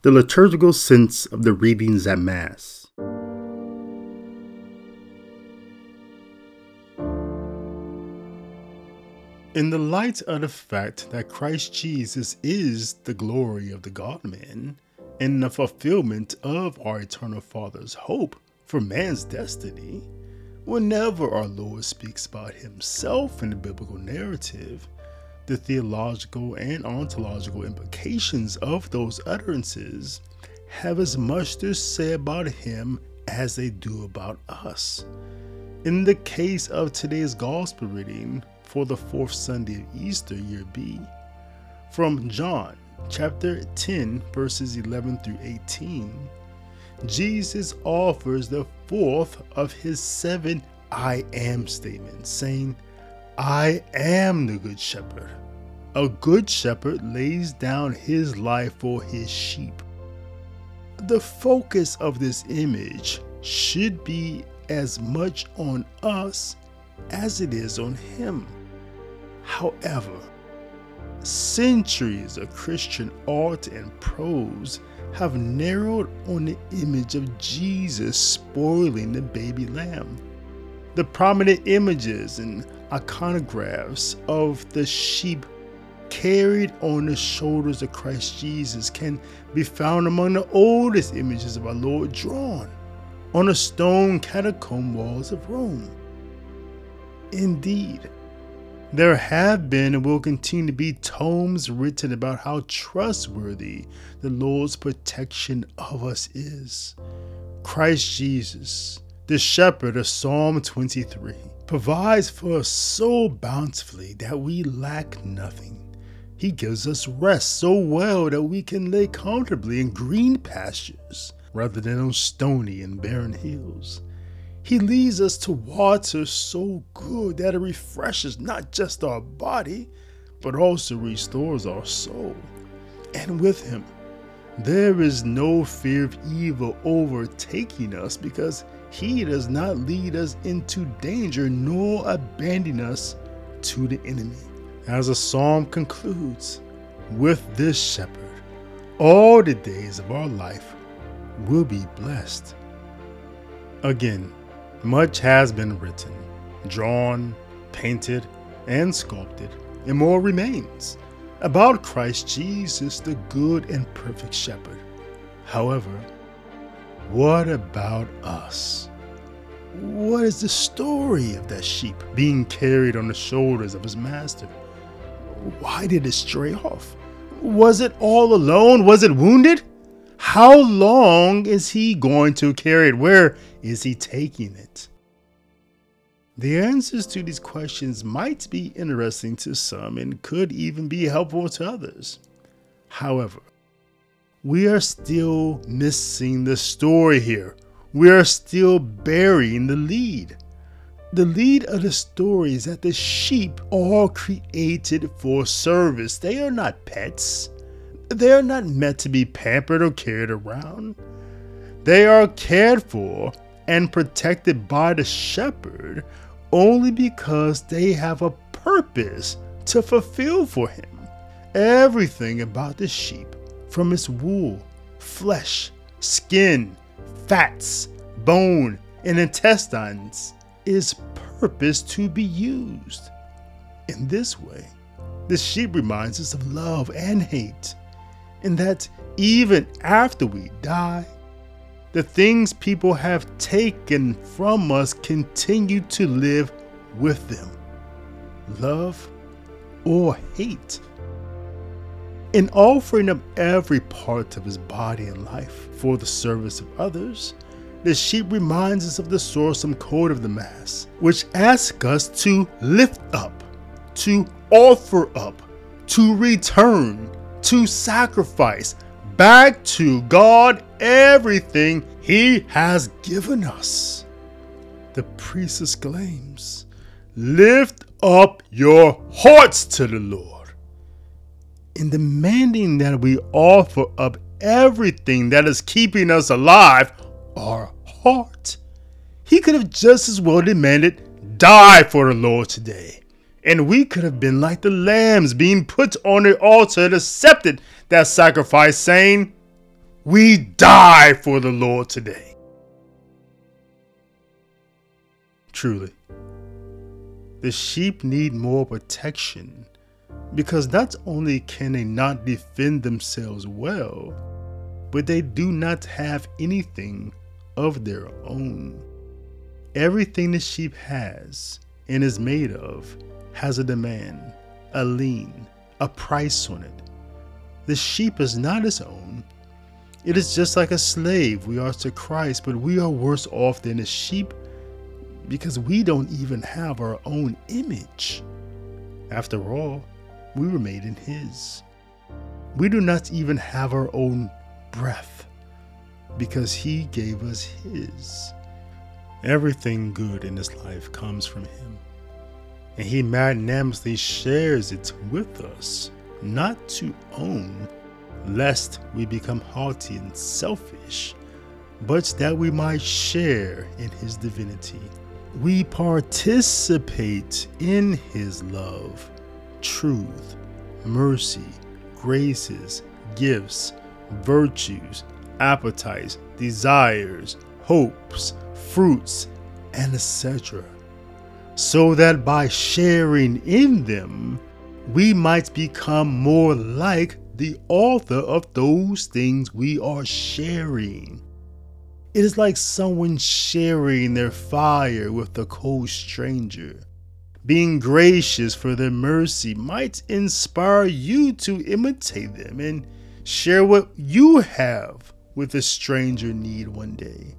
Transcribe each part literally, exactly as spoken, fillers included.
The liturgical sense of the readings at Mass. In the light of the fact that Christ Jesus is the glory of the God-man and the fulfillment of our eternal Father's hope for man's destiny, whenever our Lord speaks about himself in the biblical narrative, the theological and ontological implications of those utterances have as much to say about him as they do about us. In the case of today's gospel reading for the fourth Sunday of Easter, year B, from John chapter ten, verses eleven through eighteen, Jesus offers the fourth of his seven I am statements, saying, I am the good shepherd. A good shepherd lays down his life for his sheep. The focus of this image should be as much on us as it is on him. However, centuries of Christian art and prose have narrowed on the image of Jesus spoiling the baby lamb. The prominent images and iconographs of the sheep carried on the shoulders of Christ Jesus can be found among the oldest images of our Lord drawn on the stone catacomb walls of Rome. Indeed, there have been and will continue to be tomes written about how trustworthy the Lord's protection of us is. Christ Jesus, the shepherd of Psalm twenty-three, provides for us so bountifully that we lack nothing. He gives us rest so well that we can lay comfortably in green pastures rather than on stony and barren hills. He leads us to water so good that it refreshes not just our body, but also restores our soul. And with him, there is no fear of evil overtaking us, because he does not lead us into danger nor abandon us to the enemy. As the psalm concludes, with this shepherd, all the days of our life will be blessed. Again, much has been written, drawn, painted, and sculpted, and more remains about Christ Jesus, the good and perfect shepherd. However, what about us? What is the story of that sheep being carried on the shoulders of his master? Why did it stray off? Was it all alone? Was it wounded? How long is he going to carry it? Where is he taking it? The answers to these questions might be interesting to some and could even be helpful to others. However, we are still missing the story here. We are still burying the lead. The lead of the story is that the sheep are created for service. They are not pets. They are not meant to be pampered or carried around. They are cared for and protected by the shepherd only because they have a purpose to fulfill for him. Everything about the sheep, from its wool, flesh, skin, fats, bone, and intestines, is purposed to be used. In this way, the sheep reminds us of love and hate, and that even after we die, the things people have taken from us continue to live with them, love or hate. In offering up every part of his body and life for the service of others, the sheep reminds us of the sourcing code of the Mass, which asks us to lift up, to offer up, to return, to sacrifice back to God everything he has given us. The priest exclaims, lift up your hearts to the Lord. In demanding that we offer up everything that is keeping us alive, our heart, he could have just as well demanded, die for the Lord today. And we could have been like the lambs being put on the altar and accepted that sacrifice, saying, We die for the Lord today. Truly, the sheep need more protection, because not only can they not defend themselves well, but they do not have anything of their own. Everything the sheep has and is made of has a demand, a lien, a price on it. The sheep is not its own. It is just like a slave we are to Christ, but we are worse off than the sheep because we don't even have our own image. After all, we were made in His. We do not even have our own breath because He gave us His. Everything good in this life comes from Him, and He magnanimously shares it with us, not to own, lest we become haughty and selfish, but that we might share in His divinity. We participate in His love, truth, mercy, graces, gifts, virtues, appetites, desires, hopes, fruits, and et cetera, so that by sharing in them, we might become more like the author of those things we are sharing. It is like someone sharing their fire with a cold stranger. Being gracious for their mercy might inspire you to imitate them and share what you have with a stranger in need one day.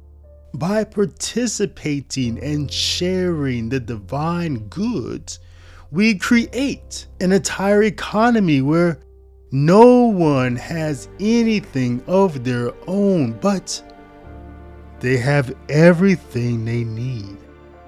By participating and sharing the divine goods, we create an entire economy where no one has anything of their own, but they have everything they need.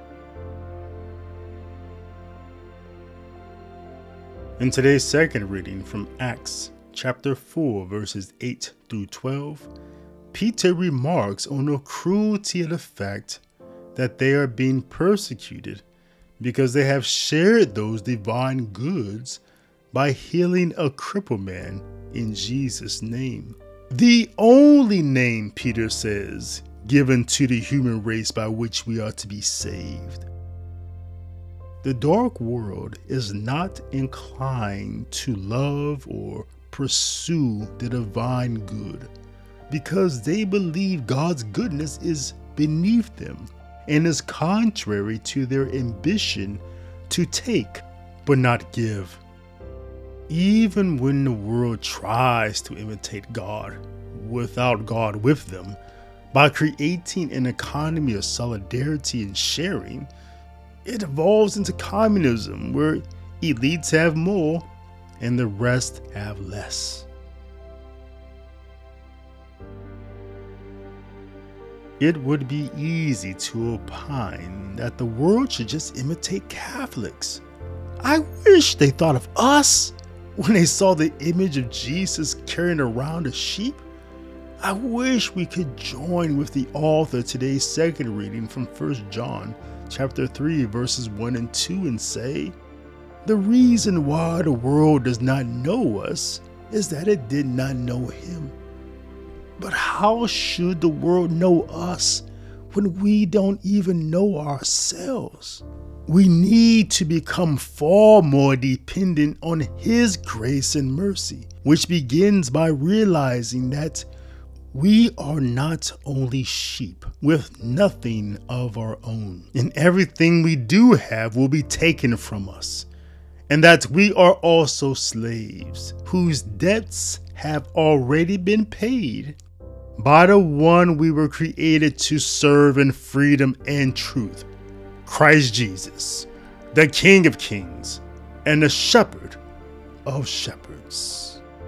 In today's second reading from Acts chapter four, verses eight through twelve, Peter remarks on the cruelty of the fact that they are being persecuted because they have shared those divine goods by healing a crippled man in Jesus' name. The only name, Peter says, given to the human race by which we are to be saved. The dark world is not inclined to love or pursue the divine good because they believe God's goodness is beneath them and is contrary to their ambition to take but not give. Even when the world tries to imitate God without God with them, by creating an economy of solidarity and sharing, it evolves into communism where elites have more and the rest have less. It would be easy to opine that the world should just imitate Catholics. I wish they thought of us when they saw the image of Jesus carrying around a sheep. I wish we could join with the author of today's second reading from First John chapter three, verses one and two, and say, the reason why the world does not know us is that it did not know Him. But how should the world know us when we don't even know ourselves? We need to become far more dependent on His grace and mercy, which begins by realizing that we are not only sheep with nothing of our own, and everything we do have will be taken from us, and that we are also slaves whose debts have already been paid by the one we were created to serve in freedom and truth, Christ Jesus, the King of Kings and the Shepherd of Shepherds.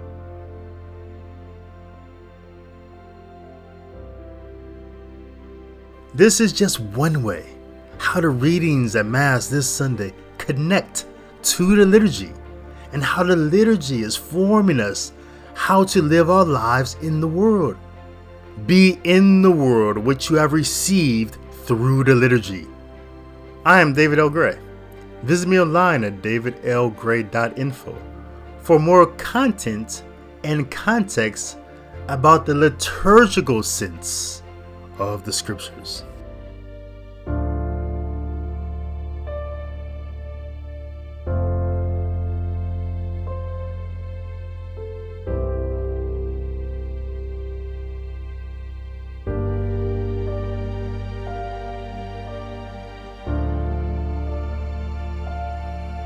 This is just one way how the readings at Mass this Sunday connect to the liturgy and how the liturgy is forming us how to live our lives in the world. Be in the world which you have received through the liturgy. I am David L. Gray. Visit me online at david l gray dot info for more content and context about the liturgical sense of the scriptures.